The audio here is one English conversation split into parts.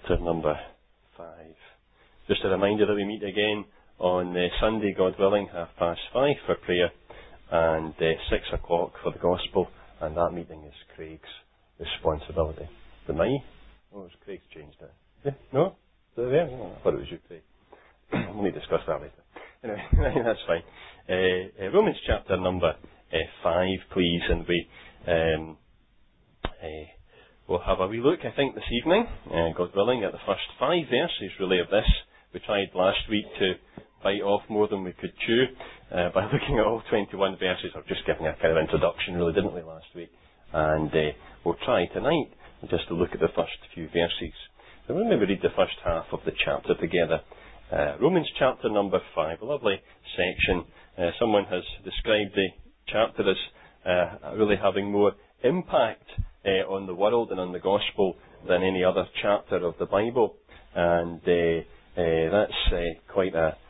chapter number 5. Just a reminder that we meet again on Sunday, God willing, 5:30 for prayer, and 6 o'clock for the gospel, and that meeting is Craig's responsibility. The me? Oh, it was Craig's changed it. Yeah? No? Is it there? Oh, I thought it was you, Craig. We'll need to discuss that later. Anyway, that's fine. Romans chapter number 5, please, and we'll have a wee look, I think, this evening, God willing, at the first 5 verses, really, of this. We tried last week to bite off more than we could chew by looking at all 21 verses, or just giving a kind of introduction, really, didn't we, last week? And we'll try tonight just to look at the first few verses. So we'll maybe read the first half of the chapter together. Romans chapter number 5, a lovely section. Someone has described the chapter as really having more impact on the world and on the gospel than any other chapter of the Bible. And that's quite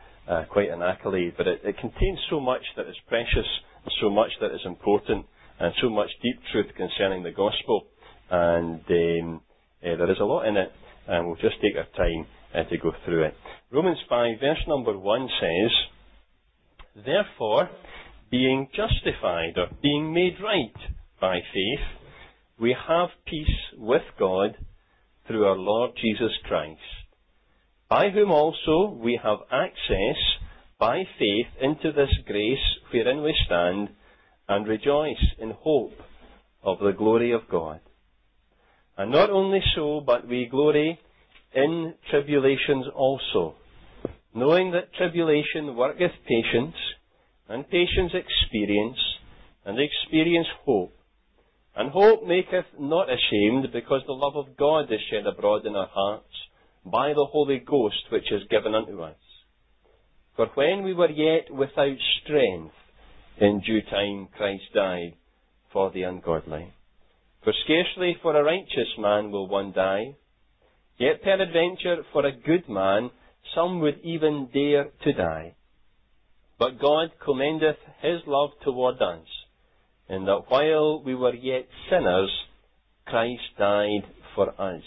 an accolade. But it contains so much that is precious, so much that is important, and so much deep truth concerning the gospel. And there is a lot in it, and we'll just take our time to go through it. Romans 5, verse number 1 says, "Therefore, being justified, or being made right by faith, we have peace with God through our Lord Jesus Christ, by whom also we have access by faith into this grace wherein we stand, and rejoice in hope of the glory of God. And not only so, but we glory in tribulations also, knowing that tribulation worketh patience, and patience experience, and experience hope. And hope maketh not ashamed, because the love of God is shed abroad in our hearts by the Holy Ghost which is given unto us. For when we were yet without strength, in due time Christ died for the ungodly. For scarcely for a righteous man will one die, yet peradventure for a good man some would even dare to die. But God commendeth his love toward us, in that while we were yet sinners, Christ died for us.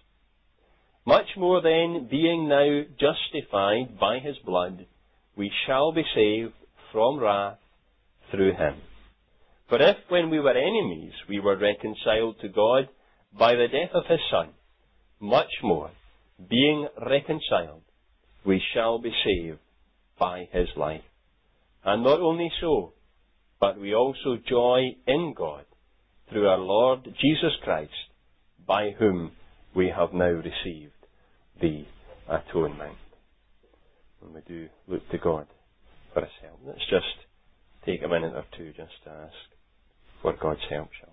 Much more then, being now justified by his blood, we shall be saved from wrath through him. For if, when we were enemies, we were reconciled to God by the death of his Son, much more, being reconciled, we shall be saved by his life. And not only so, but we also joy in God through our Lord Jesus Christ, by whom we have now received the atonement." When we do look to God for his help, let's just take a minute or two just to ask for God's help, shall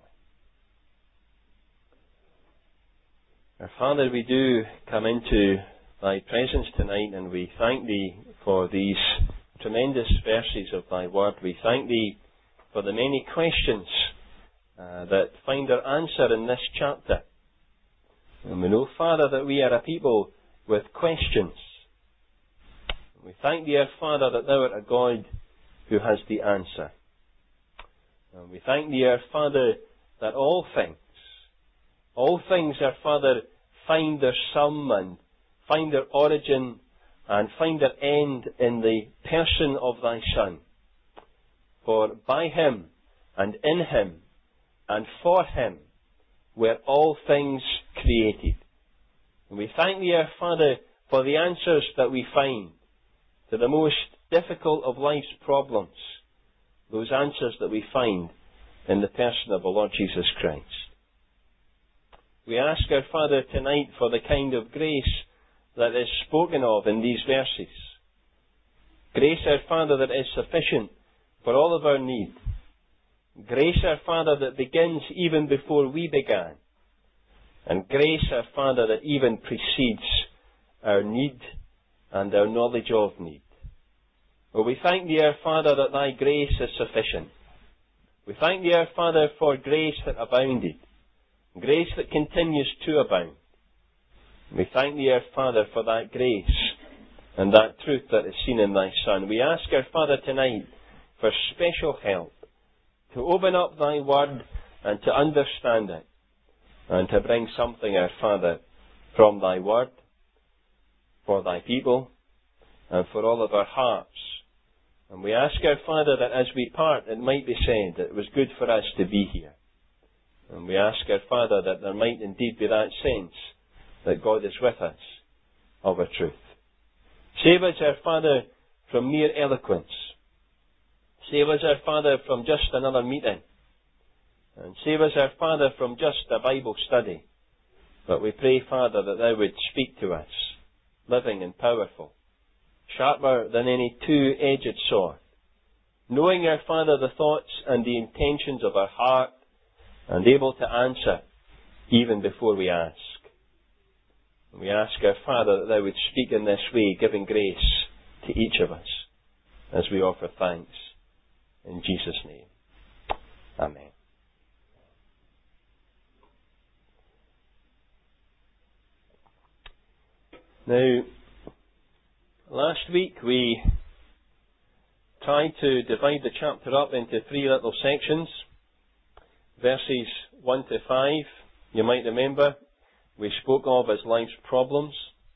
we? Our Father, we do come into thy presence tonight, and we thank thee for these tremendous verses of thy word. We thank thee for the many questions that find their answer in this chapter. And we know, Father, that we are a people with questions. We thank thee, our Father, that thou art a God who has the answer. And we thank thee, our Father, that all things, our Father, find their sum and find their origin and find their end in the person of thy Son. For by him and in him and for him were all things created. And we thank thee, our Father, for the answers that we find to the most difficult of life's problems, those answers that we find in the person of the Lord Jesus Christ. We ask, our Father, tonight for the kind of grace that is spoken of in these verses. Grace, our Father, that is sufficient for all of our need. Grace, our Father, that begins even before we began. And grace, our Father, that even precedes our need and our knowledge of need. Well, we thank thee, our Father, that thy grace is sufficient. We thank thee, our Father, for grace that abounded, grace that continues to abound. We thank thee, our Father, for that grace and that truth that is seen in thy Son. We ask, our Father, tonight for special help to open up thy word and to understand it, and to bring something, our Father, from thy word, for thy people, and for all of our hearts. And we ask our Father that as we part, it might be said that it was good for us to be here. And we ask our Father that there might indeed be that sense that God is with us of a truth. Save us, our Father, from mere eloquence. Save us, our Father, from just another meeting. And save us, our Father, from just a Bible study. But we pray, Father, that Thou would speak to us, living and powerful, sharper than any two-edged sword, knowing, our Father, the thoughts and the intentions of our heart, and able to answer even before we ask. And we ask, our Father, that Thou would speak in this way, giving grace to each of us as we offer thanks. In Jesus' name. Amen. Now, last week we tried to divide the chapter up into three little sections. Verses 1 to 5, you might remember, we spoke of as life's problems.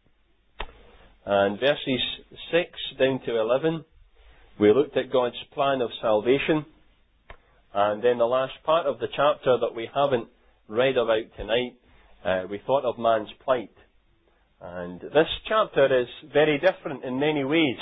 And verses 6 down to 11, we looked at God's plan of salvation. And then the last part of the chapter that we haven't read about tonight, we thought of man's plight. And this chapter is very different in many ways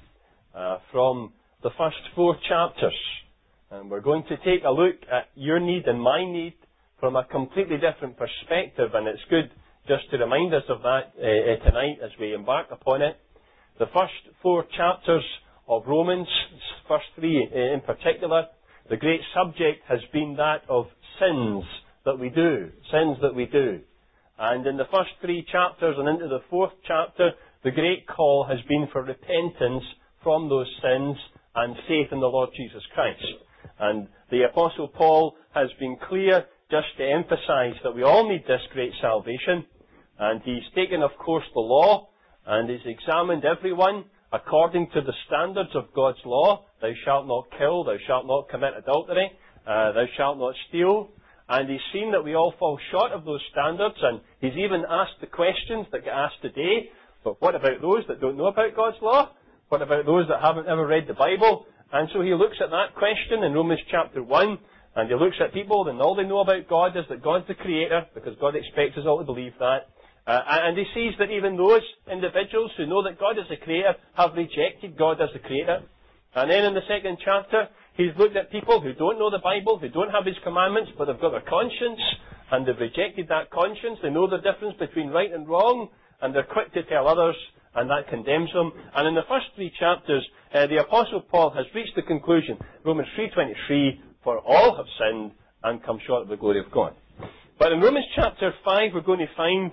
from the first four chapters. And we're going to take a look at your need and my need from a completely different perspective. And it's good just to remind us of that tonight as we embark upon it. The first four chapters of Romans, first three in particular, the great subject has been that of sins that we do. Sins that we do. And in the first three chapters and into the fourth chapter, the great call has been for repentance from those sins and faith in the Lord Jesus Christ. And the Apostle Paul has been clear just to emphasize that we all need this great salvation. And he's taken, of course, the law and he's examined everyone according to the standards of God's law. Thou shalt not kill, thou shalt not commit adultery, thou shalt not steal. And he's seen that we all fall short of those standards, and he's even asked the questions that get asked today. But what about those that don't know about God's law? What about those that haven't ever read the Bible? And so he looks at that question in Romans chapter 1, and he looks at people, and all they know about God is that God's the Creator, because God expects us all to believe that. And he sees that even those individuals who know that God is the Creator have rejected God as the Creator. And then in the second chapter, he's looked at people who don't know the Bible, who don't have His commandments, but they've got their conscience, and they've rejected that conscience. They know the difference between right and wrong, and they're quick to tell others, and that condemns them. And in the first three chapters, the Apostle Paul has reached the conclusion, Romans 3:23, for all have sinned and come short of the glory of God. But in Romans chapter 5, we're going to find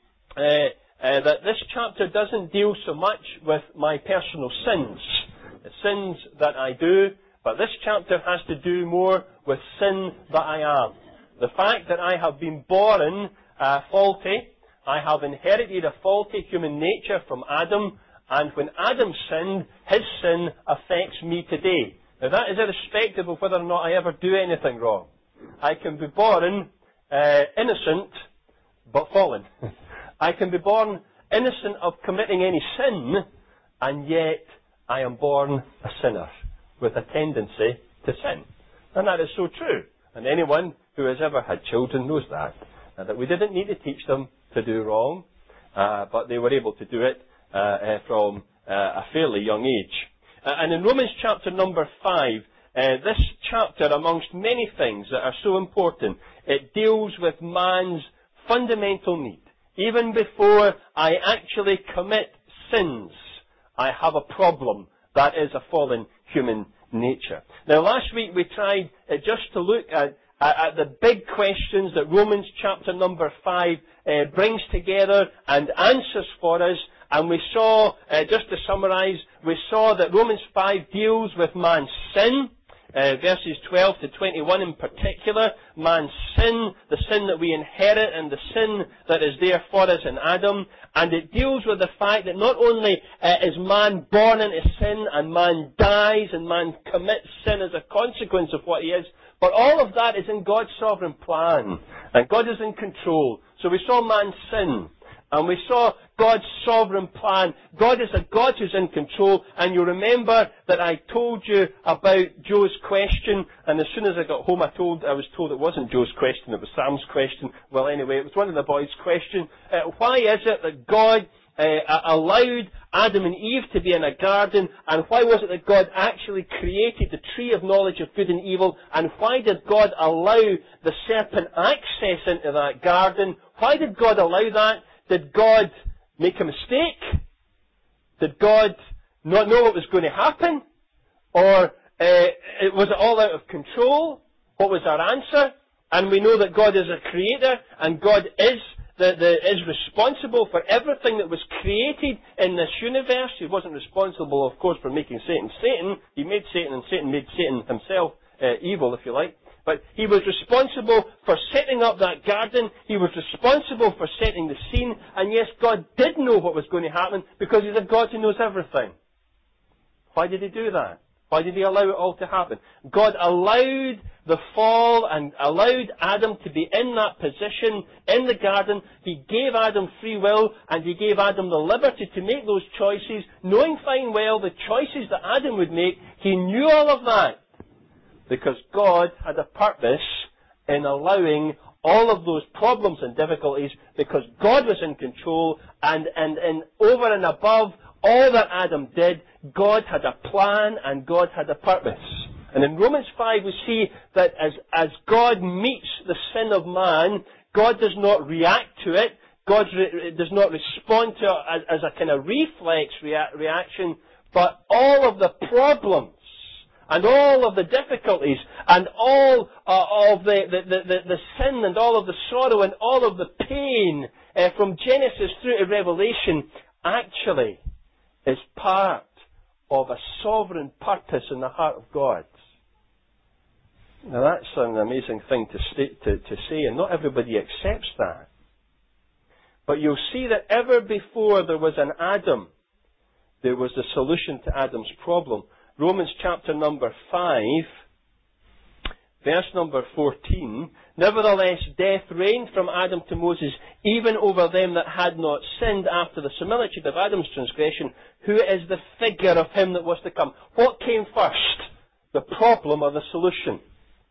that this chapter doesn't deal so much with my personal sins, the sins that I do, but this chapter has to do more with sin that I am. The fact that I have been born faulty, I have inherited a faulty human nature from Adam, and when Adam sinned, his sin affects me today. Now that is irrespective of whether or not I ever do anything wrong. I can be born innocent, but fallen. I can be born innocent of committing any sin, and yet I am born a sinner with a tendency to sin. And that is so true. And anyone who has ever had children knows that. That we didn't need to teach them to do wrong, but they were able to do it from a fairly young age. And in Romans chapter number 5, this chapter, amongst many things that are so important, it deals with man's fundamental need. Even before I actually commit sins, I have a problem. That is a fallen human nature. Now, last week we tried just to look at the big questions that Romans chapter number 5 brings together and answers for us. And we saw, just to summarize, we saw that Romans 5 deals with man's sin, verses 12 to 21 in particular, man's sin, the sin that we inherit and the sin that is there for us in Adam. And it deals with the fact that not only is man born into sin and man dies and man commits sin as a consequence of what he is, but all of that is in God's sovereign plan. And God is in control. So we saw man's sin. And we saw God's sovereign plan. God is a God who's in control. And you remember that I told you about Joe's question. And as soon as I got home, I was told it wasn't Joe's question, it was Sam's question. Well, anyway, it was one of the boys' question. Why is it that God allowed Adam and Eve to be in a garden, and why was it that God actually created the tree of knowledge of good and evil, and why did God allow the serpent access into that garden? Why did God allow that? Did God make a mistake? Did God not know what was going to happen? Or was it all out of control? What was our answer? And we know that God is a creator, and God is responsible for everything that was created in this universe. He wasn't responsible, of course, for making Satan Satan. He made Satan, and Satan made Satan himself evil, if you like. But he was responsible for setting up that garden. He was responsible for setting the scene. And yes, God did know what was going to happen, because He's a God who knows everything. Why did He do that? Why did He allow it all to happen? God allowed the fall and allowed Adam to be in that position in the garden. He gave Adam free will, and He gave Adam the liberty to make those choices, knowing fine well the choices that Adam would make. He knew all of that because God had a purpose in allowing all of those problems and difficulties, because God was in control, and over and above all that Adam did, God had a plan and God had a purpose. And in Romans 5 we see that as God meets the sin of man, God does not react to it. God does not respond to it as a kind of reflex reaction, but all of the problems and all of the difficulties and all of the sin and all of the sorrow and all of the pain from Genesis through to Revelation actually is part of a sovereign purpose in the heart of God. Now that's an amazing thing to say, and not everybody accepts that. But you'll see that ever before there was an Adam, there was a solution to Adam's problem. Romans chapter number 5, verse number 14, nevertheless death reigned from Adam to Moses, even over them that had not sinned, after the similitude of Adam's transgression, who is the figure of him that was to come. What came first? The problem or the solution?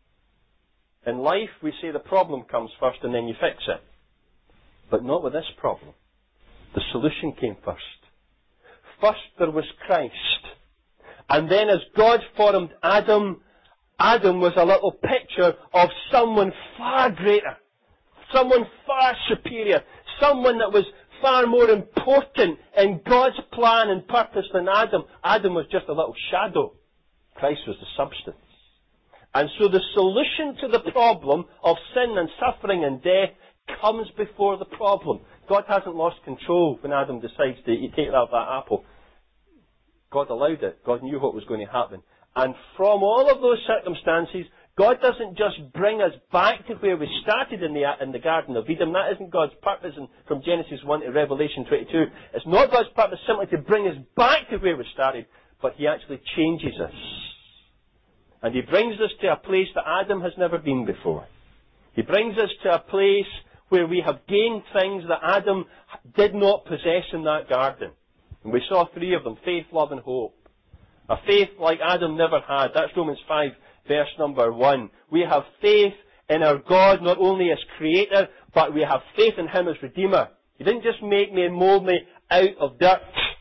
In life we say the problem comes first and then you fix it. But not with this problem. The solution came first. First there was Christ. And then as God formed Adam, Adam was a little picture of someone far greater, someone far superior, someone that was far more important in God's plan and purpose than Adam. Adam was just a little shadow. Christ was the substance. And so the solution to the problem of sin and suffering and death comes before the problem. God hasn't lost control when Adam decides to take out that apple. God allowed it. God knew what was going to happen. And from all of those circumstances, God doesn't just bring us back to where we started in the Garden of Eden. That isn't God's purpose from Genesis 1 to Revelation 22. It's not God's purpose simply to bring us back to where we started, but He actually changes us. And He brings us to a place that Adam has never been before. He brings us to a place where we have gained things that Adam did not possess in that garden. And we saw three of them: faith, love and hope. A faith like Adam never had. That's Romans 5 verse number 1. We have faith in our God not only as Creator, but we have faith in Him as Redeemer. He didn't just make me and mold me out of dirt.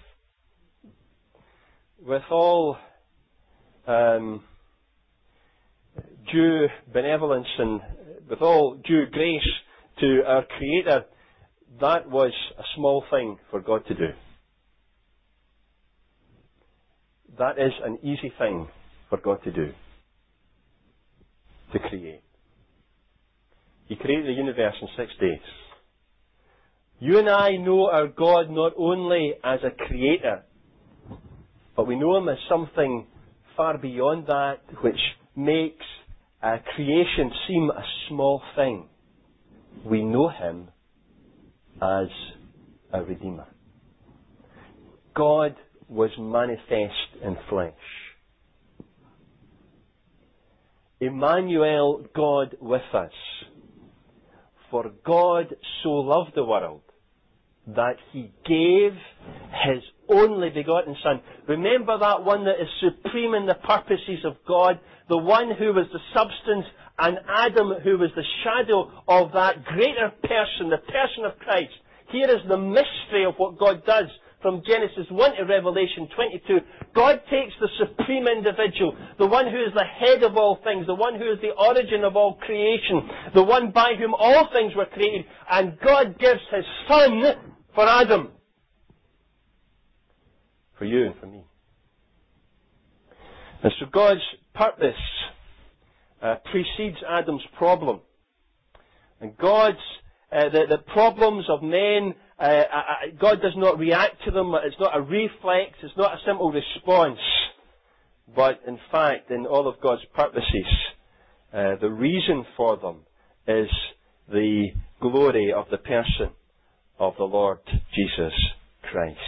With all due benevolence and with all due grace to our Creator, that was a small thing for God to do. That is an easy thing for God to do. To create. He created the universe in 6 days. You and I know our God not only as a creator, but we know Him as something far beyond that, which makes creation seem a small thing. We know Him as a Redeemer. God was manifest in flesh. Emmanuel, God with us. For God so loved the world that He gave His only begotten Son. Remember that one that is supreme in the purposes of God, the one who was the substance, and Adam who was the shadow of that greater person, the person of Christ. Here is the mystery of what God does. From Genesis 1 to Revelation 22, God takes the supreme individual, the one who is the head of all things, the one who is the origin of all creation, the one by whom all things were created, and God gives His Son for Adam. For you and for me. And so God's purpose precedes Adam's problem. And God's the problems of men, God does not react to them. It's not a reflex. It's not a simple response. But in fact, in all of God's purposes, the reason for them is the glory of the person of the Lord Jesus Christ.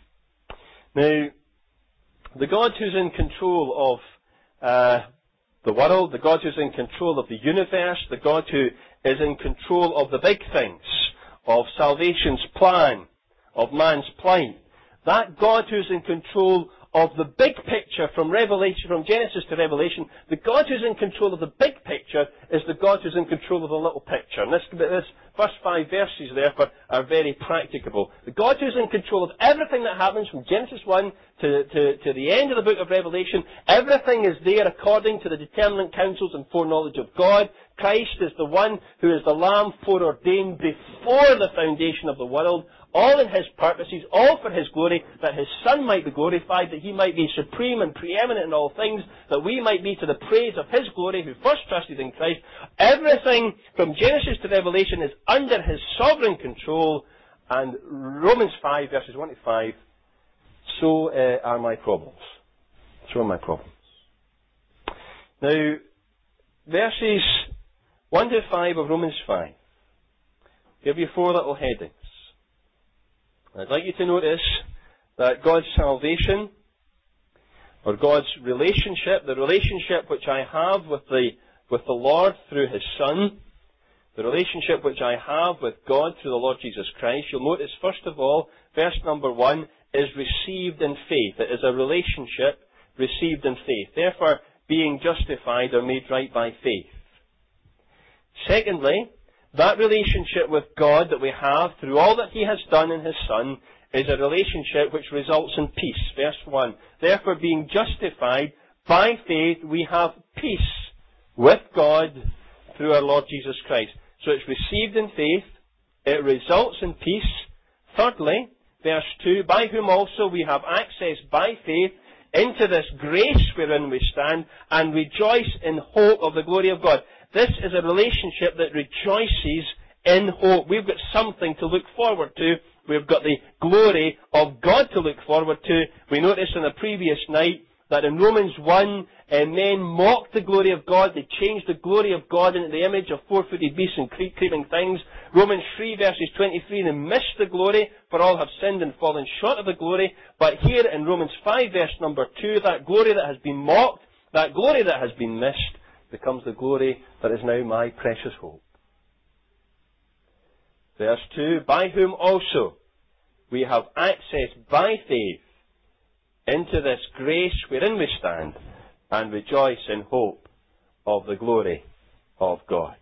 Now, the God who's in control of the world, the God who's in control of the universe, the God who is in control of the big things, of salvation's plan, of man's plight. That God who's in control of the big picture from Genesis to Revelation, the God who's in control of the big picture is the God who's in control of the little picture. And this first 5 verses therefore are very practicable. The God who's in control of everything that happens from Genesis 1 to the end of the book of Revelation, everything is there according to the determinate counsels and foreknowledge of God. Christ is the one who is the Lamb foreordained before the foundation of the world, all in His purposes, all for His glory, that His Son might be glorified, that He might be supreme and preeminent in all things, that we might be to the praise of His glory who first trusted in Christ. Everything from Genesis to Revelation is under His sovereign control, and Romans 5 verses 1 to 5, so are my problems. So are my problems. Now, verses 1 to 5 of Romans 5 give you 4 little headings. I'd like you to notice that God's salvation, or God's relationship, the relationship which I have with the Lord through His Son, the relationship which I have with God through the Lord Jesus Christ, you'll notice first of all, verse number 1 is received in faith. It is a relationship received in faith. Therefore, being justified or made right by faith. Secondly, that relationship with God that we have through all that He has done in His Son is a relationship which results in peace. Verse 1. Therefore, being justified by faith, we have peace with God through our Lord Jesus Christ. So it's received in faith. It results in peace. Thirdly, verse 2, by whom also we have access by faith into this grace wherein we stand and rejoice in hope of the glory of God. This is a relationship that rejoices in hope. We've got something to look forward to. We've got the glory of God to look forward to. We noticed on the previous night that in Romans 1, men mocked the glory of God. They changed the glory of God into the image of four-footed beasts and creeping things. Romans 3 verses 23, they missed the glory, for all have sinned and fallen short of the glory. But here in Romans 5 verse number 2, that glory that has been mocked, that glory that has been missed, becomes the glory that is now my precious hope. Verse 2, by whom also we have access by faith into this grace wherein we stand and rejoice in hope of the glory of God.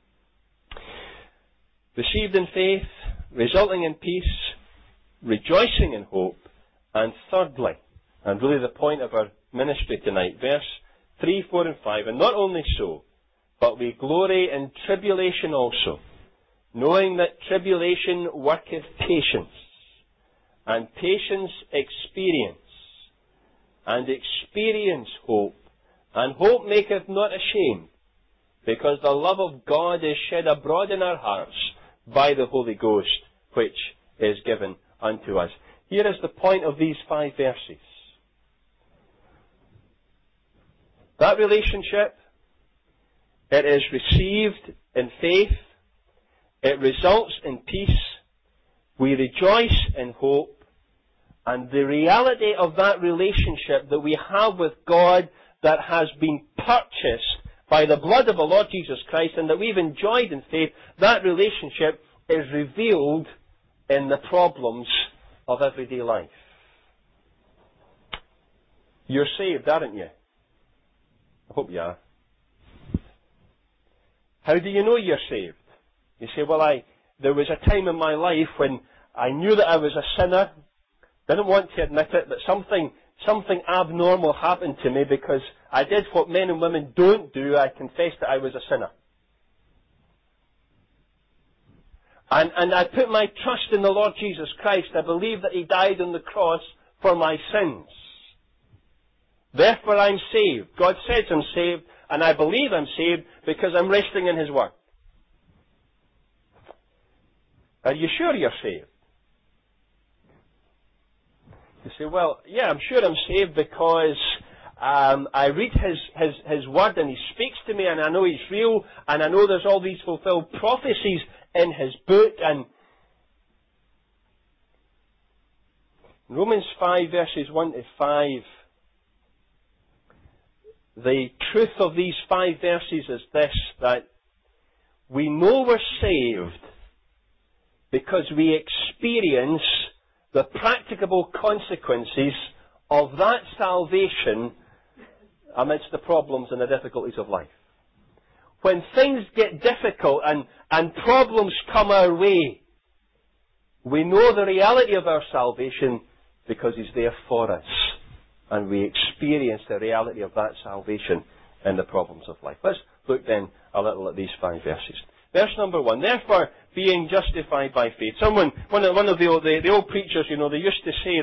Received in faith, resulting in peace, rejoicing in hope, and thirdly, and really the point of our ministry tonight, verse 3, 4 and 5, and not only so, but we glory in tribulation also, knowing that tribulation worketh patience, and patience experience, and experience hope, and hope maketh not ashamed, because the love of God is shed abroad in our hearts by the Holy Ghost, which is given unto us. Here is the point of these 5 verses. That relationship, it is received in faith, it results in peace, we rejoice in hope, and the reality of that relationship that we have with God that has been purchased by the blood of the Lord Jesus Christ and that we've enjoyed in faith, that relationship is revealed in the problems of everyday life. You're saved, aren't you? I hope you are. How do you know you're saved? You say, well, there was a time in my life when I knew that I was a sinner, didn't want to admit it, but something abnormal happened to me because I did what men and women don't do. I confessed that I was a sinner. And I put my trust in the Lord Jesus Christ. I believe that He died on the cross for my sins. Therefore I'm saved. God says I'm saved, and I believe I'm saved because I'm resting in His Word. Are you sure you're saved? You say, well, yeah, I'm sure I'm saved because I read His Word and He speaks to me and I know He's real and I know there's all these fulfilled prophecies in His book. And Romans 5 verses 1 to 5, the truth of these 5 verses is this, that we know we're saved because we experience the practicable consequences of that salvation amidst the problems and the difficulties of life. When things get difficult and problems come our way, we know the reality of our salvation because He's there for us. And we experience the reality of that salvation in the problems of life. Let's look then a little at these 5 verses. Verse number 1, therefore, being justified by faith. One of the old preachers, they used to say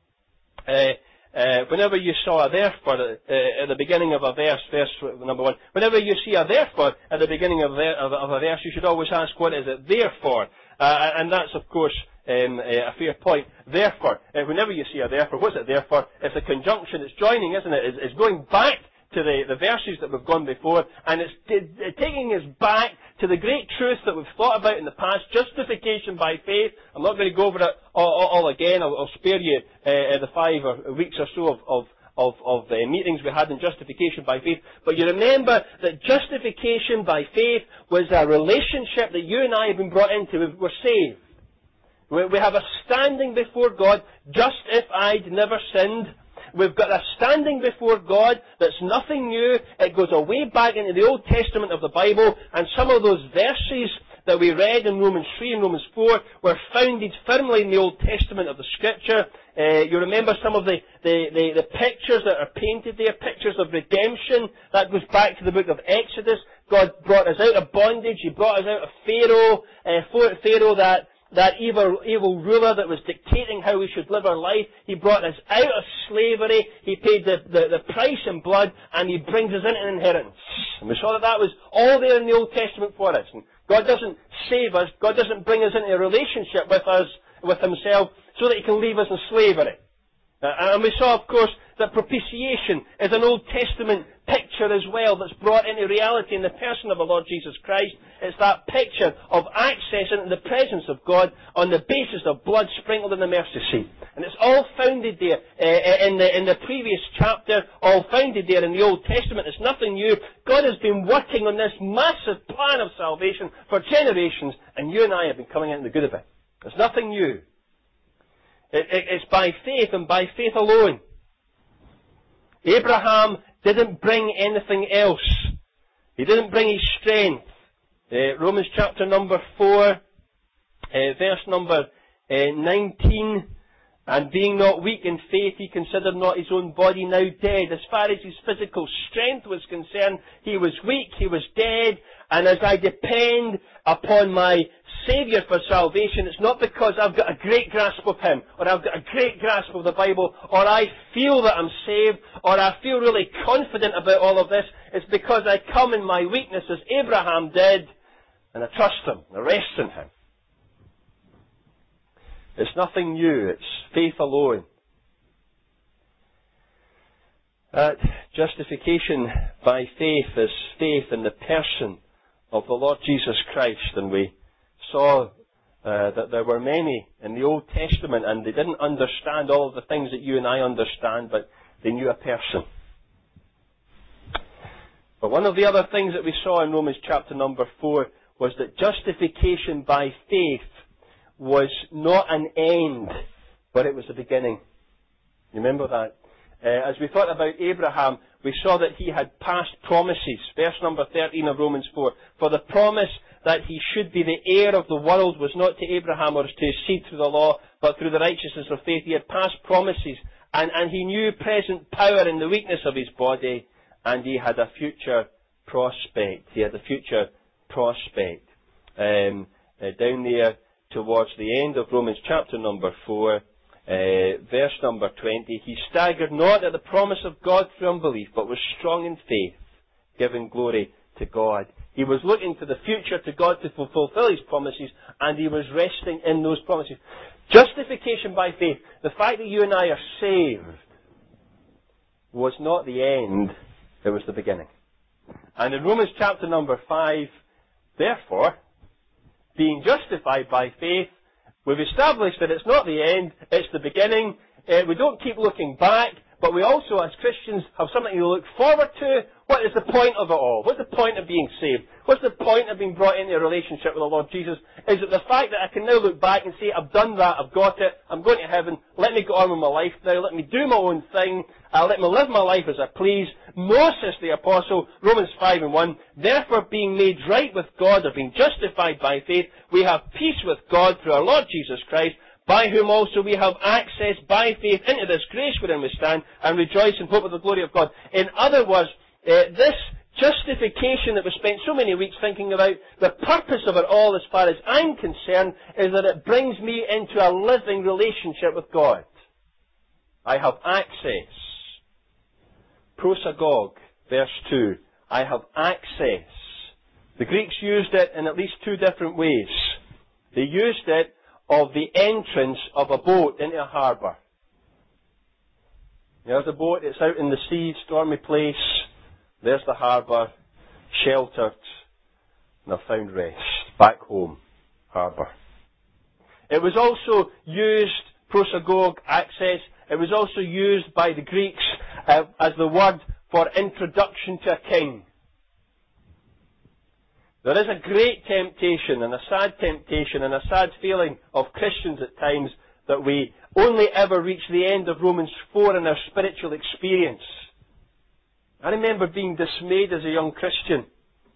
that whenever you saw a therefore at the beginning of a verse number 1, whenever you see a therefore at the beginning of a verse, you should always ask, what is it there for? And that's, of course, a fair point. Therefore, whenever you see a therefore, what's it there for? It's a conjunction, it's joining, isn't it? It's going back to the verses that we've gone before, and it's taking us back to the great truth that we've thought about in the past, justification by faith. I'm not going to go over it all again. I'll spare you the 5 weeks or so of meetings we had in justification by faith. But you remember that justification by faith was a relationship that you and I have been brought into. We're saved. We have a standing before God, just if I'd never sinned. We've got a standing before God that's nothing new. It goes way back into the Old Testament of the Bible, and some of those verses that we read in Romans 3 and Romans 4 were founded firmly in the Old Testament of the Scripture. You remember some of the pictures that are painted there, pictures of redemption. That goes back to the book of Exodus. God brought us out of bondage. He brought us out of Pharaoh. Pharaoh, that evil ruler that was dictating how we should live our life. He brought us out of slavery. He paid the price in blood, and He brings us into an inheritance. And we saw that was all there in the Old Testament for us. And God doesn't save us. God doesn't bring us into a relationship with Himself so that He can leave us in slavery. And we saw, of course, that propitiation is an Old Testament picture as well that's brought into reality in the person of the Lord Jesus Christ. It's that picture of access into the presence of God on the basis of blood sprinkled in the mercy seat. And it's all founded there in the previous chapter, all founded there in the Old Testament. It's nothing new. God has been working on this massive plan of salvation for generations, and you and I have been coming into the good of it. It's nothing new. It's by faith and by faith alone. Abraham didn't bring anything else. He didn't bring his strength. Romans chapter number 4, verse number 19, and being not weak in faith, he considered not his own body now dead. As far as his physical strength was concerned, he was weak, he was dead, and as I depend upon my Saviour for salvation, it's not because I've got a great grasp of Him, or I've got a great grasp of the Bible, or I feel that I'm saved, or I feel really confident about all of this. It's because I come in my weakness as Abraham did, and I trust Him, I rest in Him. It's nothing new, it's faith alone. Justification by faith is faith in the person of the Lord Jesus Christ, and we saw that there were many in the Old Testament, and they didn't understand all of the things that you and I understand, but they knew a person. But one of the other things that we saw in Romans chapter number 4 was that justification by faith was not an end, but it was the beginning. You remember that? As we thought about Abraham, we saw that he had past promises. Verse number 13 of Romans 4. For the promise that he should be the heir of the world was not to Abraham or to his seed through the law, but through the righteousness of faith. He had past promises, and he knew present power in the weakness of his body, and he had a future prospect. He had a future prospect. Down there towards the end of Romans chapter number 4, verse number 20, he staggered not at the promise of God through unbelief, but was strong in faith, giving glory to God. He was looking to the future, to God to fulfill his promises, and he was resting in those promises. Justification by faith, the fact that you and I are saved, was not the end, it was the beginning. And in Romans chapter number 5, therefore, being justified by faith, we've established that it's not the end, it's the beginning. We don't keep looking back, but we also, as Christians, have something to look forward to. What is the point of it all? What's the point of being saved? What's the point of being brought into a relationship with the Lord Jesus? Is it the fact that I can now look back and say, I've done that, I've got it, I'm going to heaven, let me go on with my life now, let me do my own thing, let me live my life as I please. No, says the Apostle, Romans 5:1, therefore being made right with God, or being justified by faith, we have peace with God through our Lord Jesus Christ, by whom also we have access by faith into this grace wherein we stand, and rejoice in hope of the glory of God. In other words, this justification that we spent so many weeks thinking about, the purpose of it all, as far as I'm concerned, is that it brings me into a living relationship with God. I have access. Prosagog, verse 2. I have access. The Greeks used it in at least two different ways. They used it of the entrance of a boat into a harbour. There's a boat, it's out in the sea, stormy place. There's the harbour, sheltered, and I've found rest. Back home, harbour. It was also used, prosagog, access, it was also used by the Greeks as the word for introduction to a king. There is a great temptation and a sad temptation and a sad feeling of Christians at times that we only ever reach the end of Romans 4 in our spiritual experience. I remember being dismayed as a young Christian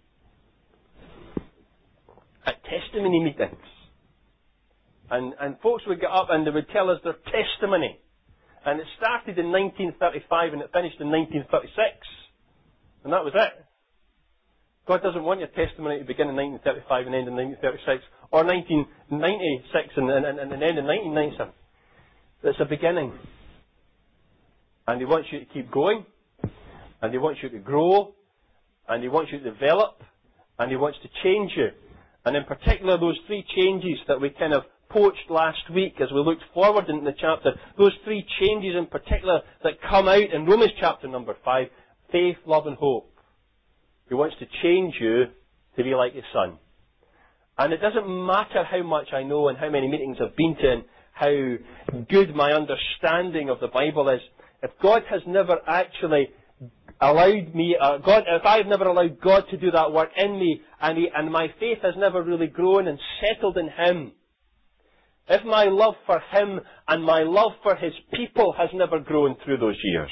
at testimony meetings. And folks would get up and they would tell us their testimony. And it started in 1935 and it finished in 1936. And that was it. God doesn't want your testimony to begin in 1935 and end in 1936, or 1996 and end in 1997. It's a beginning. And He wants you to keep going, and He wants you to grow, and He wants you to develop, and He wants to change you. And in particular, those three changes that we kind of poached last week as we looked forward into the chapter, those three changes in particular that come out in Romans chapter number 5, faith, love and hope. He wants to change you to be like His Son. And it doesn't matter how much I know and how many meetings I've been to and how good my understanding of the Bible is. If God has never actually allowed me, if I've never allowed God to do that work in me, and my faith has never really grown and settled in Him, if my love for Him and my love for His people has never grown through those years,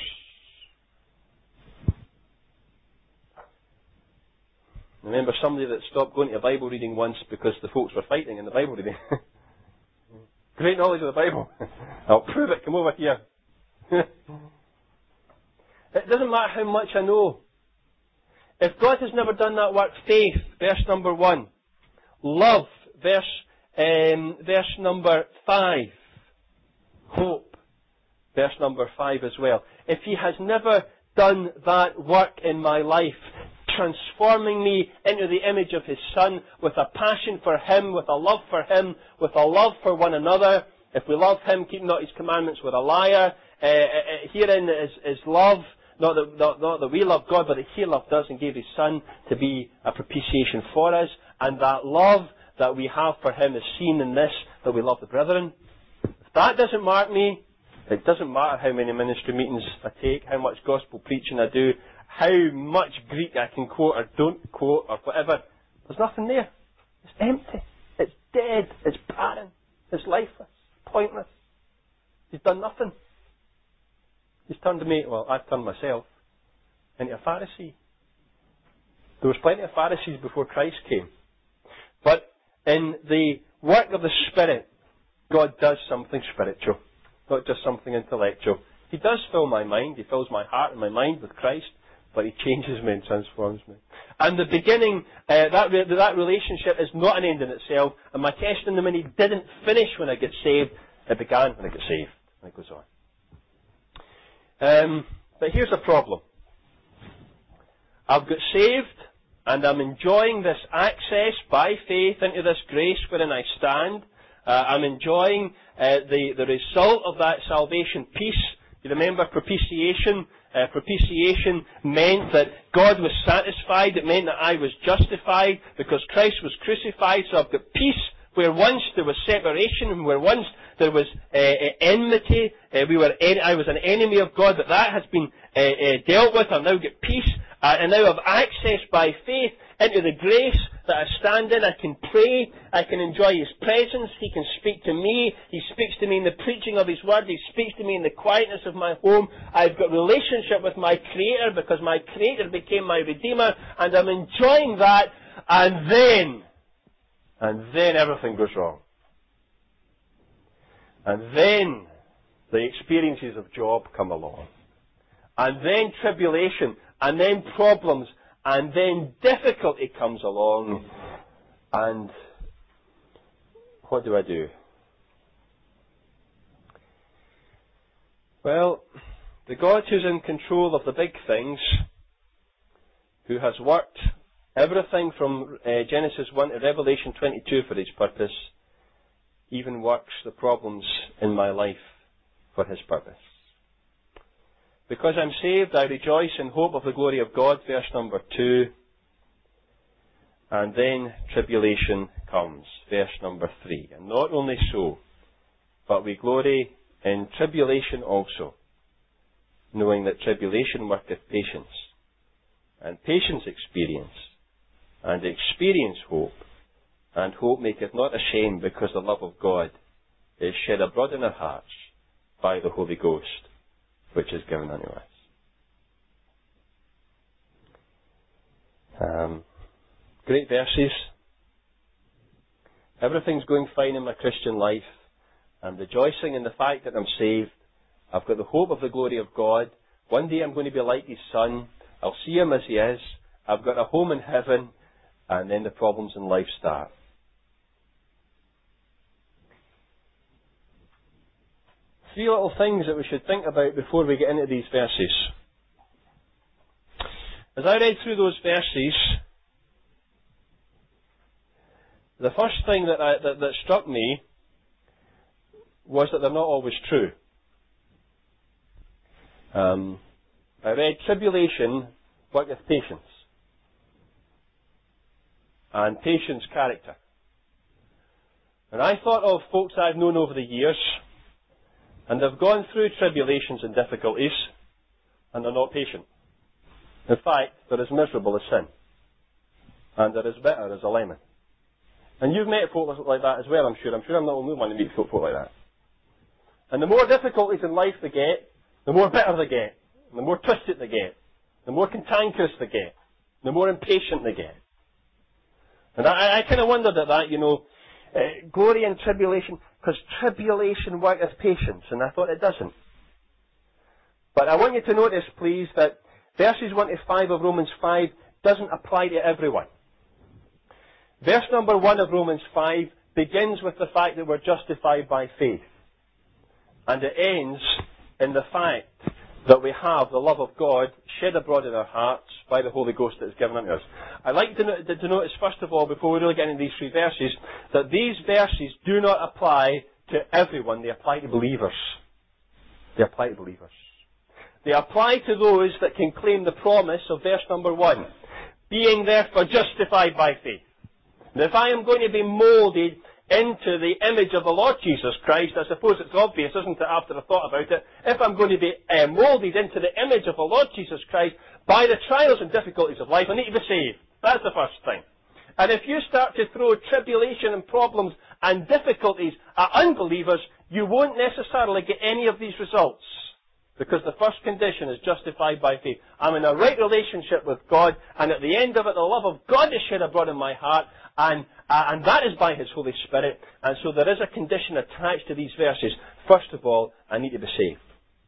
I remember somebody that stopped going to a Bible reading once because the folks were fighting in the Bible reading. Great knowledge of the Bible. I'll prove it. Come over here. It doesn't matter how much I know. If God has never done that work, faith, verse number 1. Love, verse number 5. Hope, verse number 5 as well. If He has never done that work in my life, transforming me into the image of His Son with a passion for Him, with a love for Him, with a love for one another. If we love Him, keep not His commandments, we're a liar. Herein is love, not that we love God, but that He loved us and gave His Son to be a propitiation for us. And that love that we have for Him is seen in this, that we love the brethren. If that doesn't mark me, it doesn't matter how many ministry meetings I take, how much gospel preaching I do, how much Greek I can quote or don't quote or whatever. There's nothing there. It's empty. It's dead. It's barren. It's lifeless, pointless. He's done nothing. He's turned me, well, I've turned myself into a Pharisee. There was plenty of Pharisees before Christ came. But in the work of the Spirit, God does something spiritual, not just something intellectual. He does fill my mind. He fills my heart and my mind with Christ, but He changes me and transforms me. And the beginning, that relationship is not an end in itself, and my testimony didn't finish when I get saved. It began when I get saved. And it goes on. But here's the problem. I've got saved, and I'm enjoying this access by faith into this grace wherein I stand. I'm enjoying the result of that salvation, peace. You remember propitiation? Propitiation meant that God was satisfied. It meant that I was justified because Christ was crucified. So I've got peace where once there was separation and where once there was enmity. I was an enemy of God, but that has been dealt with. I've now got peace. And now I've access by faith into the grace that I stand in. I can pray. I can enjoy His presence. He can speak to me. He speaks to me in the preaching of His Word. He speaks to me in the quietness of my home. I've got relationship with my Creator because my Creator became my Redeemer, and I'm enjoying that. And then everything goes wrong. And then the experiences of Job come along. And then tribulation, and then problems, and then difficulty comes along. And what do I do? Well, the God who's in control of the big things, who has worked everything from Genesis 1 to Revelation 22 for His purpose, even works the problems in my life for His purpose. Because I'm saved, I rejoice in hope of the glory of God, verse number 2. And then tribulation comes, verse number 3. And not only so, but we glory in tribulation also, knowing that tribulation worketh patience, and patience experience, and experience hope, and hope maketh not ashamed, because the love of God is shed abroad in our hearts by the Holy Ghost, which is given unto us. Great verses. Everything's going fine in my Christian life. I'm rejoicing in the fact that I'm saved. I've got the hope of the glory of God. One day I'm going to be like His Son. I'll see Him as He is. I've got a home in heaven. And then the problems in life start. Three little things that we should think about before we get into these verses. As I read through those verses, the first thing that struck me was that they're not always true. I read tribulation worketh patience, and patience character. And I thought of folks I've known over the years, and they've gone through tribulations and difficulties, and they're not patient. In fact, they're as miserable as sin, and they're as bitter as a lemon. And you've met folk like that as well, I'm sure. I'm sure I'm not the only one to meet folk like that. And the more difficulties in life they get, the more bitter they get, and the more twisted they get, the more cantankerous they get, the more impatient they get. And I kind of wondered at that, glory in tribulation, because tribulation worketh patience, and I thought it doesn't. But I want you to notice, please, that verses 1 to 5 of Romans 5 doesn't apply to everyone. Verse number 1 of Romans 5 begins with the fact that we're justified by faith. And it ends in the fact that we have the love of God shed abroad in our hearts by the Holy Ghost that is given unto us. I'd like to notice, first of all, before we really get into these three verses, that these verses do not apply to everyone. They apply to believers. They apply to believers. They apply to those that can claim the promise of verse number 1, being therefore justified by faith. And if I am going to be moulded into the image of the Lord Jesus Christ, I suppose it's obvious, isn't it, after I thought about it, if I'm going to be moulded into the image of the Lord Jesus Christ by the trials and difficulties of life, I need to be saved. That's the first thing. And if you start to throw tribulation and problems and difficulties are unbelievers, you won't necessarily get any of these results. Because the first condition is justified by faith. I'm in a right relationship with God, and at the end of it, the love of God is shed abroad in my heart, and that is by His Holy Spirit. And so there is a condition attached to these verses. First of all, I need to be saved.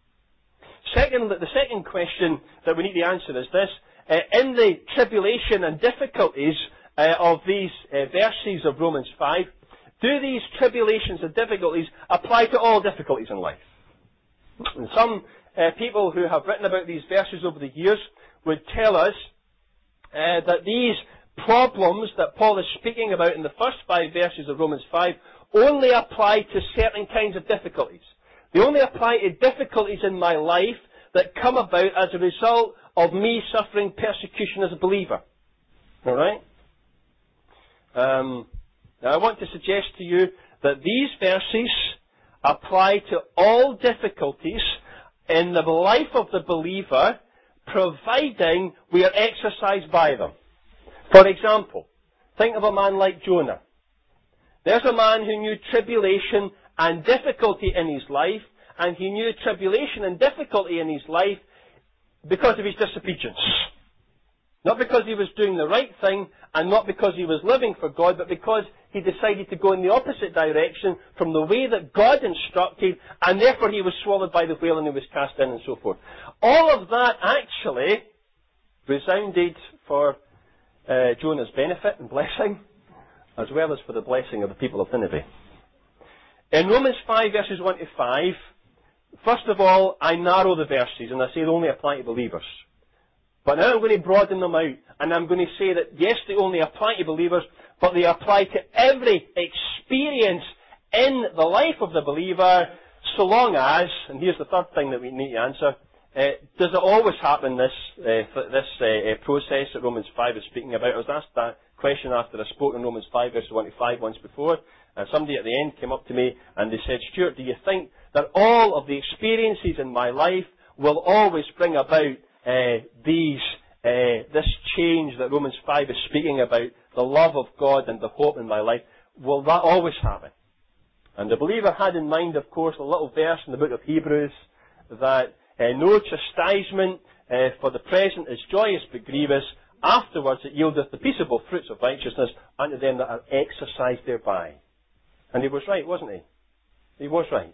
Second, the second question that we need to answer is this. In the tribulation and difficulties of these verses of Romans 5, do these tribulations and difficulties apply to all difficulties in life? And some people who have written about these verses over the years would tell us that these problems that Paul is speaking about in the first 5 verses of Romans 5 only apply to certain kinds of difficulties. They only apply to difficulties in my life that come about as a result of me suffering persecution as a believer. Alright? Now I want to suggest to you that these verses apply to all difficulties in the life of the believer, providing we are exercised by them. For example, think of a man like Jonah. There's a man who knew tribulation and difficulty in his life, and he knew tribulation and difficulty in his life because of his disobedience. Not because he was doing the right thing, and not because he was living for God, but because he decided to go in the opposite direction from the way that God instructed, and therefore he was swallowed by the whale and he was cast in and so forth. All of that actually resounded for Jonah's benefit and blessing, as well as for the blessing of the people of Nineveh. In Romans 5 verses 1 to 5, first of all, I narrow the verses and I say they only apply to believers. But now I'm going to broaden them out, and I'm going to say that yes, they only apply to believers, but they apply to every experience in the life of the believer, so long as, and here's the third thing that we need to answer, does it always happen, this process that Romans 5 is speaking about? I was asked that question after I spoke in Romans 5 verses 1 to 5 once before, and somebody at the end came up to me and they said, Stuart, do you think that all of the experiences in my life will always bring about this change that Romans 5 is speaking about, the love of God and the hope in my life? Will that always happen? And the believer had in mind, of course, a little verse in the book of Hebrews that no chastisement for the present is joyous but grievous. Afterwards it yieldeth the peaceable fruits of righteousness unto them that are exercised thereby. And he was right, wasn't he? He was right.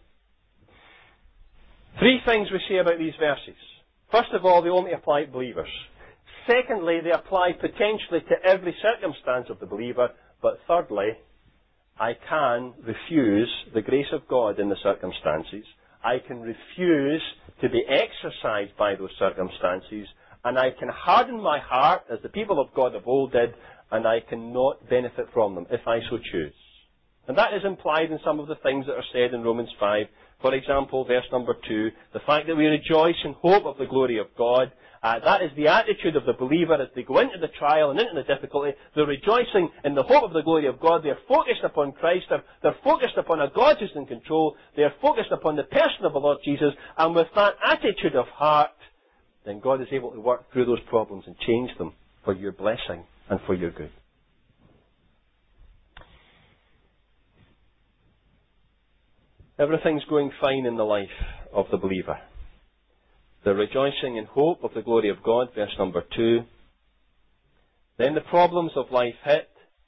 3 things we say about these verses. First of all, they only apply to believers. Secondly, they apply potentially to every circumstance of the believer. But thirdly, I can refuse the grace of God in the circumstances. I can refuse to be exercised by those circumstances. And I can harden my heart, as the people of God of old did, and I cannot benefit from them if I so choose. And that is implied in some of the things that are said in Romans 5. For example, verse number 2, the fact that we rejoice in hope of the glory of God. That is the attitude of the believer as they go into the trial and into the difficulty. They're rejoicing in the hope of the glory of God. They're focused upon Christ. They're focused upon a God who's in control. They're focused upon the person of the Lord Jesus. And with that attitude of heart, then God is able to work through those problems and change them for your blessing and for your good. Everything's going fine in the life of the believer. They're rejoicing in hope of the glory of God, verse number 2. Then the problems of life hit.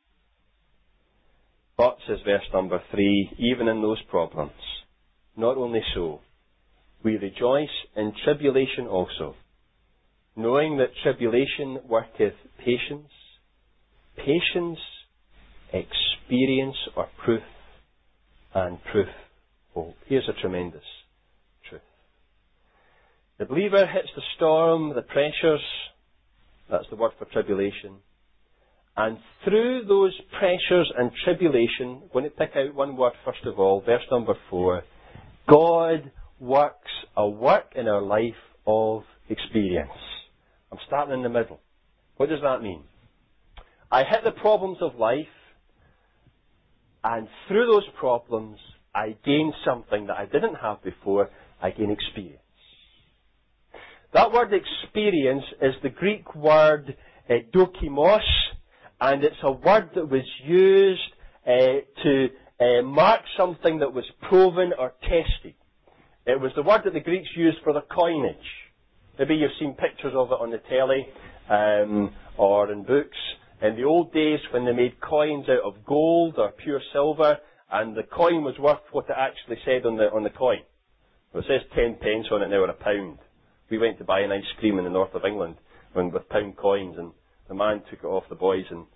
But, says verse number 3, even in those problems, not only so, we rejoice in tribulation also, knowing that tribulation worketh patience, patience, experience or proof, and proof, hope. Here's a tremendous truth. The believer hits the storm, the pressures, that's the word for tribulation, and through those pressures and tribulation, I'm going to pick out one word first of all, verse number 4, God works a work in our life of experience. I'm starting in the middle. What does that mean? I hit the problems of life, and through those problems, I gain something that I didn't have before. I gain experience. That word experience is the Greek word dokimos, and it's a word that was used to marked something that was proven or tested. It was the word that the Greeks used for the coinage. Maybe you've seen pictures of it on the telly or in books. In the old days, when they made coins out of gold or pure silver, and the coin was worth what it actually said on the coin. Well, it says 10 pence on it now, or a pound. We went to buy an ice cream in the north of England with pound coins, and the man took it off the boys, and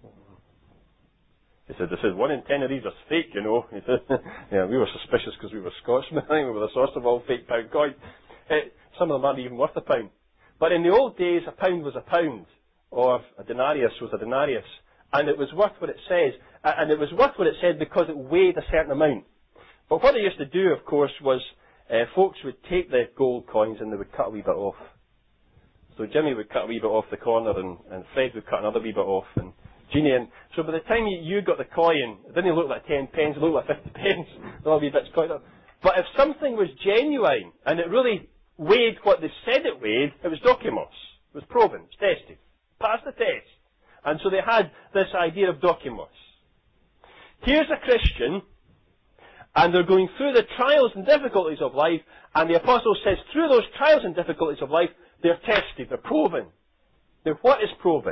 he said, "This is 1 in 10 of these are fake, you know." He said, "Yeah, we were suspicious because we were Scotsmen. I think we were the source of all fake pound coins. Some of them aren't even worth a pound." But in the old days, a pound was a pound, or a denarius was a denarius, and it was worth what it says. And it was worth what it said because it weighed a certain amount. But what they used to do, of course, was folks would take the gold coins and they would cut a wee bit off. So Jimmy would cut a wee bit off the corner, and Fred would cut another wee bit off, and Jeannie. And so by the time you got the coin, it didn't look like 10 pence, it looked like 50 pence. All wee bits coin. But if something was genuine and it really weighed what they said it weighed, it was dokimos. It was proven, it was tested, passed the test. And so they had this idea of dokimos. Here's a Christian, and they're going through the trials and difficulties of life, and the apostle says through those trials and difficulties of life, they're tested, they're proven. Now, what is proven?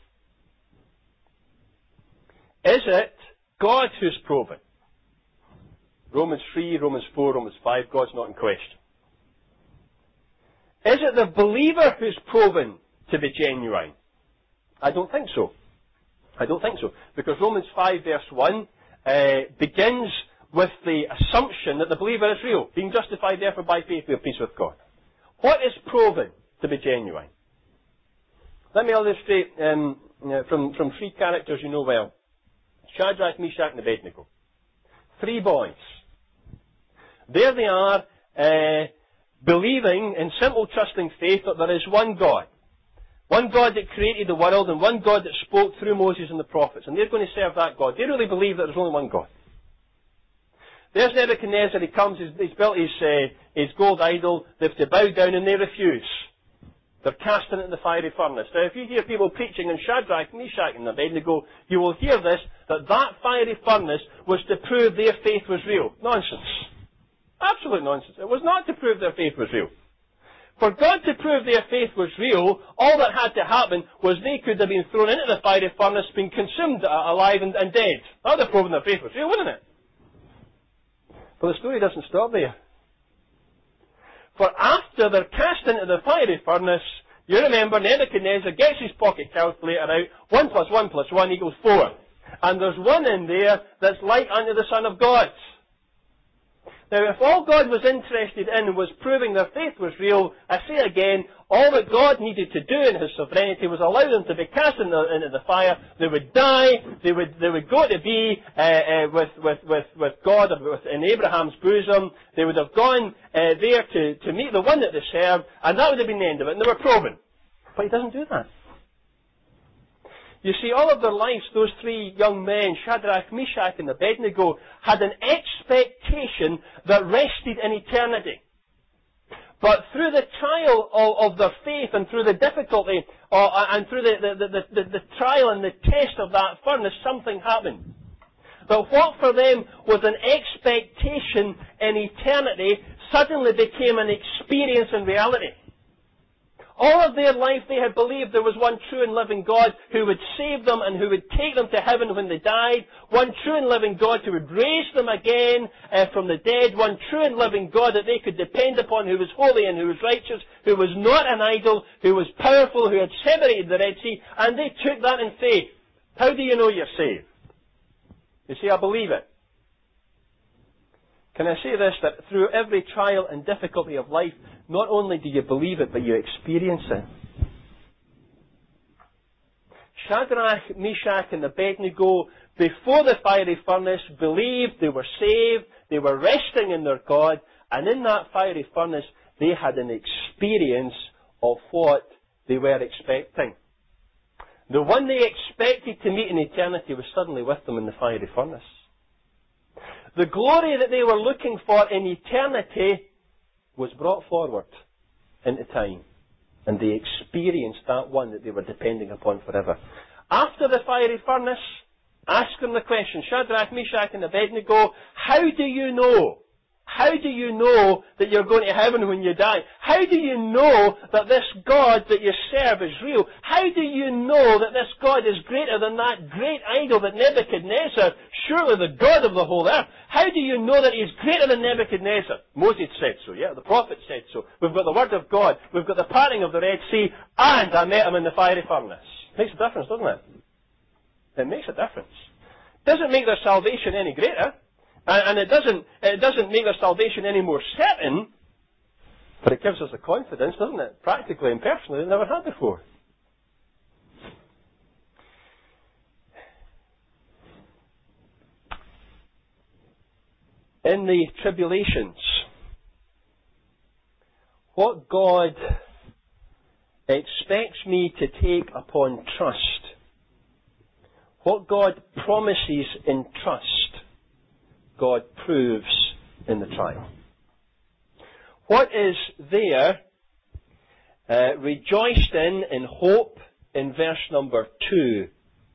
Is it God who's proven? Romans 3, Romans 4, Romans 5, God's not in question. Is it the believer who's proven to be genuine? I don't think so. I don't think so. Because Romans 5 verse 1 begins with the assumption that the believer is real. Being justified therefore by faith, we have peace with God. What is proven to be genuine? Let me illustrate from 3 characters you know well. Shadrach, Meshach and Abednego. 3 boys. There they are, believing in simple trusting faith that there is one God. One God that created the world and one God that spoke through Moses and the prophets. And they're going to serve that God. They really believe that there's only one God. There's Nebuchadnezzar, he comes, he's built his gold idol, they have to bow down and they refuse. They're casting it in the fiery furnace. Now if you hear people preaching in Shadrach, Meshach and Abednego, you will hear this, that fiery furnace was to prove their faith was real. Nonsense. Absolute nonsense. It was not to prove their faith was real. For God to prove their faith was real, all that had to happen was they could have been thrown into the fiery furnace, been consumed alive and dead. That would have proven their faith was real, wouldn't it? But the story doesn't stop there. For after they're cast into the fiery furnace, you remember Nebuchadnezzar gets his pocket calculator out, 1 plus 1 plus 1 equals 4. And there's one in there that's like unto the Son of God. Now, if all God was interested in was proving their faith was real, I say again, all that God needed to do in His sovereignty was allow them to be cast into the fire. They would die. They would go to be with God in Abraham's bosom. They would have gone there to meet the one that they served, and that would have been the end of it. And they were proven. But He doesn't do that. You see, all of their lives, those 3 young men, Shadrach, Meshach and Abednego, had an expectation that rested in eternity. But through the trial of their faith and through the difficulty and through the trial and the test of that furnace, something happened. But what for them was an expectation in eternity suddenly became an experience in reality. All of their life they had believed there was one true and living God who would save them and who would take them to heaven when they died. One true and living God who would raise them again from the dead. One true and living God that they could depend upon, who was holy and who was righteous, who was not an idol, who was powerful, who had separated the Red Sea. And they took that in faith. How do you know you're saved? You see, I believe it. Can I say this, that through every trial and difficulty of life, not only do you believe it, but you experience it. Shadrach, Meshach and Abednego, before the fiery furnace, believed they were saved, they were resting in their God, and in that fiery furnace, they had an experience of what they were expecting. The one they expected to meet in eternity was suddenly with them in the fiery furnace. The glory that they were looking for in eternity was brought forward into time. And they experienced that one that they were depending upon forever. After the fiery furnace, Ask them the question, Shadrach, Meshach, and Abednego, how do you know? How do you know that you're going to heaven when you die? How do you know that this God that you serve is real? How do you know that this God is greater than that great idol that Nebuchadnezzar, surely the God of the whole earth, how do you know that he's greater than Nebuchadnezzar? Moses said so, yeah, the prophet said so. We've got the word of God, we've got the parting of the Red Sea, and I met him in the fiery furnace. Makes a difference, doesn't it? It makes a difference. Doesn't make their salvation any greater. And it doesn't make their salvation any more certain, but it gives us a confidence, doesn't it? Practically and personally, they never had before. In the tribulations, what God expects me to take upon trust, what God promises in trust, God proves in the trial. What is there rejoiced in hope in verse number 2?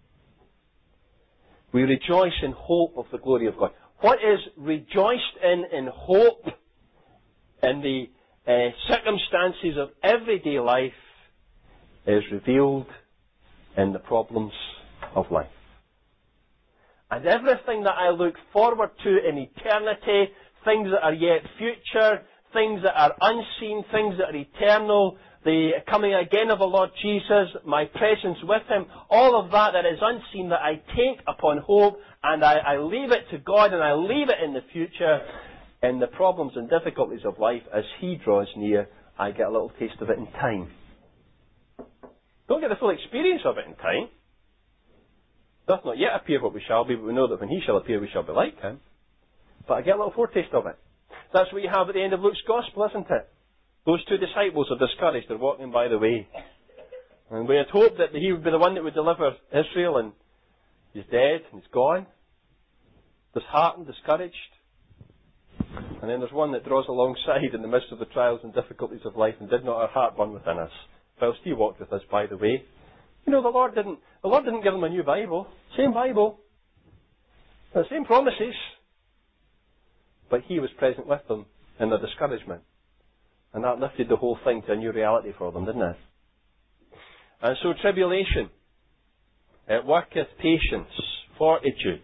We rejoice in hope of the glory of God. What is rejoiced in hope in the circumstances of everyday life is revealed in the problems of life. And everything that I look forward to in eternity, things that are yet future, things that are unseen, things that are eternal, the coming again of the Lord Jesus, my presence with Him, all of that is unseen that I take upon hope, and I leave it to God, and I leave it in the future. In the problems and difficulties of life, as He draws near, I get a little taste of it in time. Don't get the full experience of it in time. Doth not yet appear what we shall be, but we know that when He shall appear we shall be like Him. But I get a little foretaste of it. That's what you have at the end of Luke's Gospel, isn't it? Those two disciples are discouraged, they're walking by the way. And we had hoped that He would be the one that would deliver Israel, and He's dead, and He's gone. Disheartened, discouraged. And then there's one that draws alongside in the midst of the trials and difficulties of life, and did not our heart burn within us, whilst He walked with us by the way. You know, the Lord didn't give them a new Bible. Same Bible. The same promises. But He was present with them in their discouragement. And that lifted the whole thing to a new reality for them, didn't it? And so tribulation, it worketh patience, fortitude.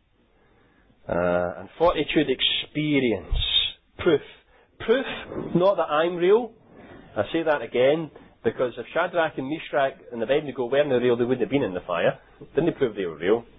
And fortitude experience. Proof. Proof, not that I'm real. I say that again. Because if Shadrach and Meshach and Abednego weren't real, they wouldn't have been in the fire. Didn't prove they were real.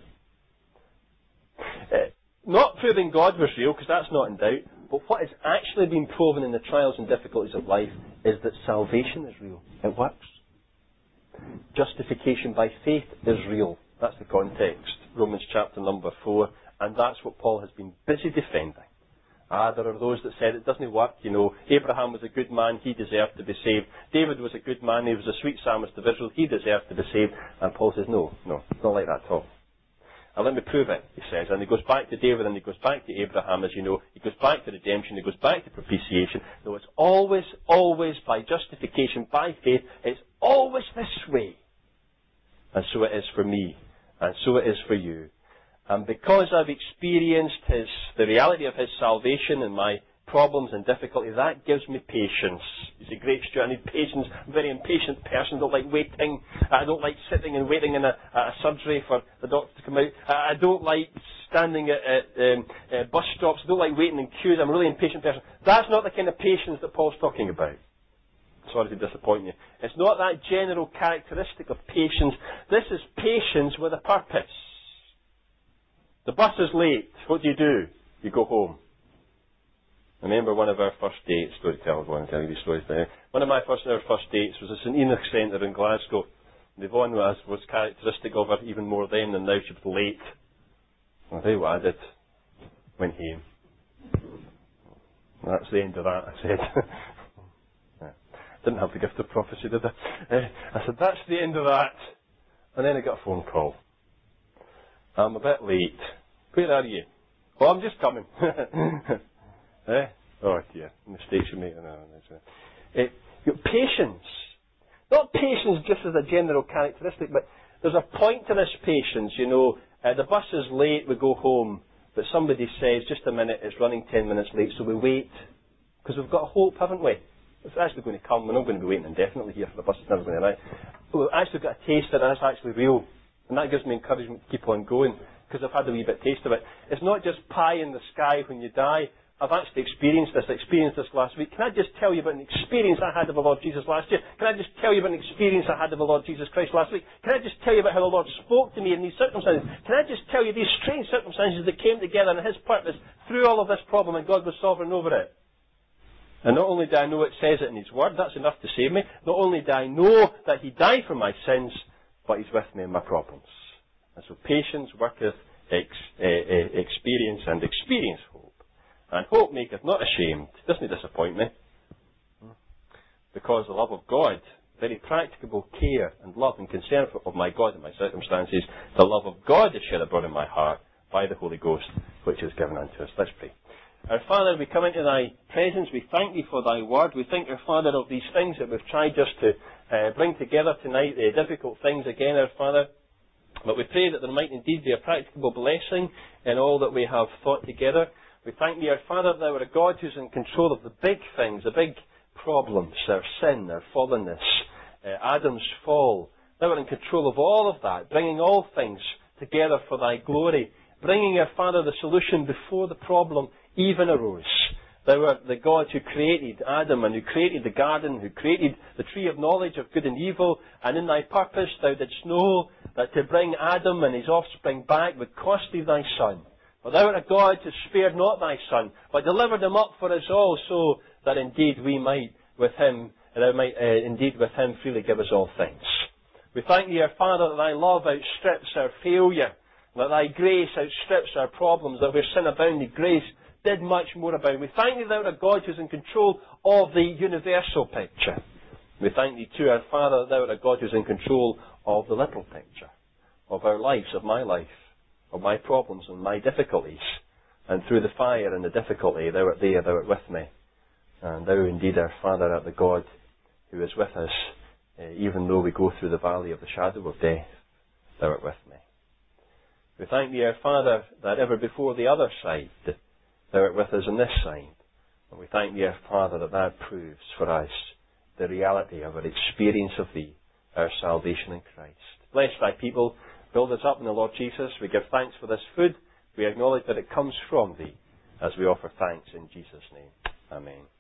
Not proving God was real, because that's not in doubt, but what is actually being proven in the trials and difficulties of life is that salvation is real. It works. Justification by faith is real. That's the context. Romans chapter number 4. And that's what Paul has been busy defending. There are those that said it doesn't work, you know. Abraham was a good man, he deserved to be saved. David was a good man, he was a sweet psalmist of Israel, he deserved to be saved. And Paul says, no, it's not like that at all. And let me prove it, he says. And he goes back to David and he goes back to Abraham, as you know. He goes back to redemption, he goes back to propitiation. No, it's always by justification, by faith. It's always this way. And so it is for me. And so it is for you. And because I've experienced the reality of His salvation and my problems and difficulties, that gives me patience. You say, great Stuart, I need patience. I'm a very impatient person. I don't like waiting. I don't like sitting and waiting in a surgery for the doctor to come out. I don't like standing at bus stops. I don't like waiting in queues. I'm a really impatient person. That's not the kind of patience that Paul's talking about. Sorry to disappoint you. It's not that general characteristic of patience. This is patience with a purpose. The bus is late. What do? You go home. I remember one of our first dates, storytellers want to tell you these stories there. One of my first dates was at St Enoch Centre in Glasgow. And Yvonne was characteristic of her even more then than now. She was late. I'll tell you what I did. Went home. That's the end of that, I said. Didn't have the gift of prophecy, did I? I said, that's the end of that. And then I got a phone call. I'm a bit late. Where are you? Oh, I'm just coming. Oh dear, mistakes you make. Patience. Not patience just as a general characteristic, but there's a point to this patience, you know. The bus is late, we go home, but somebody says, just a minute, it's running 10 minutes late, so we wait. Because we've got hope, haven't we? It's actually going to come. We're not going to be waiting indefinitely here for the bus. It's never going to arrive. But we've actually got a taste that it's actually real. And that gives me encouragement to keep on going, because I've had a wee bit taste of it. It's not just pie in the sky when you die. I've actually experienced this. I experienced this last week. Can I just tell you about an experience I had of the Lord Jesus last year? Can I just tell you about an experience I had of the Lord Jesus Christ last week? Can I just tell you about how the Lord spoke to me in these circumstances? Can I just tell you these strange circumstances that came together and His purpose through all of this problem, and God was sovereign over it? And not only do I know it says it in His Word, that's enough to save me. Not only do I know that He died for my sins, but He's with me in my problems. And so patience worketh experience, and experience hope. And hope maketh not ashamed. Doesn't disappoint me. Because the love of God, very practicable care and love and concern of my God in my circumstances, the love of God is shed abroad in my heart by the Holy Ghost, which is given unto us. Let's pray. Our Father, we come into Thy presence. We thank Thee for Thy Word. We thank Our Father of these things that we've tried just to bring together tonight, the difficult things again, Our Father. But we pray that there might indeed be a practicable blessing in all that we have thought together. We thank Thee, Our Father, that Thou art a God who's in control of the big things, the big problems, our sin, our fallenness, Adam's fall. Thou art in control of all of that, bringing all things together for Thy glory, bringing, Our Father, the solution before the problem even arose. Thou art the God who created Adam and who created the garden, who created the tree of knowledge of good and evil, and in Thy purpose Thou didst know that to bring Adam and his offspring back would cost Thee Thy Son. For Thou art a God who spared not Thy Son, but delivered Him up for us all, so that indeed we might with Him, Thou might indeed with Him freely give us all things. We thank Thee, Our Father, that Thy love outstrips our failure, that Thy grace outstrips our problems, that where sin abounded, grace did much more abound. We thank Thee, Thou art a God who is in control of the universal picture. We thank Thee too, Our Father, that Thou art a God who is in control of the little picture, of our lives, of my life, of my problems and my difficulties. And through the fire and the difficulty, Thou art there, Thou art with me. And Thou indeed, Our Father, art the God who is with us, even though we go through the valley of the shadow of death. Thou art with me. We thank Thee, Our Father, that ever before the other side, Thou art with us on this side. And we thank Thee, Our Father, that that proves for us the reality of our experience of Thee, our salvation in Christ. Bless Thy people. Build us up in the Lord Jesus. We give thanks for this food. We acknowledge that it comes from Thee as we offer thanks in Jesus' name. Amen.